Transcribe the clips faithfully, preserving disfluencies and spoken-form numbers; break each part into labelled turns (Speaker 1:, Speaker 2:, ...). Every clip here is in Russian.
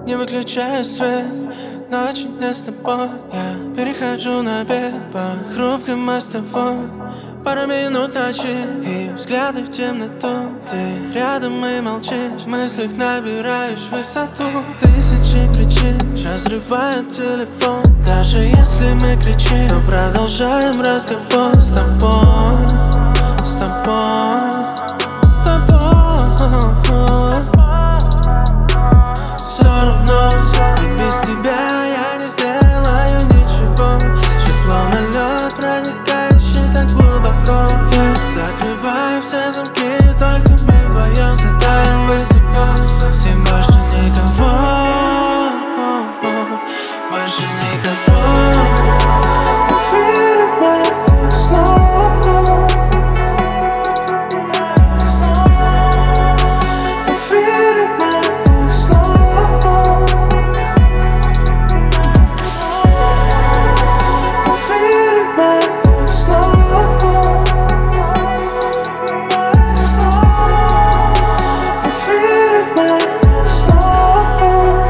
Speaker 1: не выключаю свет. Ночи не с тобой, я перехожу на бег по хрупким мостовым. Пару минут ночи и взгляды в темноту. Ты рядом и молчишь, в мыслях набираешь высоту. Тысячи причин разрывают телефон. Даже если мы кричим, то продолжаем разговор с тобой, с тобой, с тобой. Все равно, ведь без тебя я не сделаю ничего. Ты словно лед, проникающий так глубоко. Я закрываю все замки, только мы вдвоем взлетаем высоко. И больше никого, больше никого. Верю моих снов, верю моих снов, верю моих снов, верю моих снов.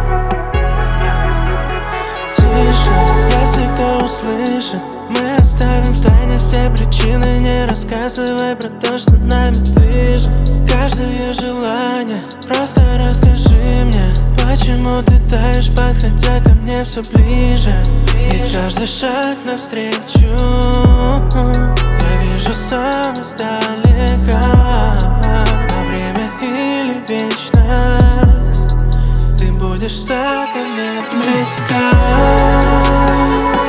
Speaker 1: Тише, если кто услышит, мы оставим в тайне все причины. Не рассказывай про то, что нами движет. Каждое желание, просто расскажи мне, почему ты таешь, подходя ко мне все ближе. И каждый шаг навстречу я вижу сам издалека. На время или вечность ты будешь так ко мне близка.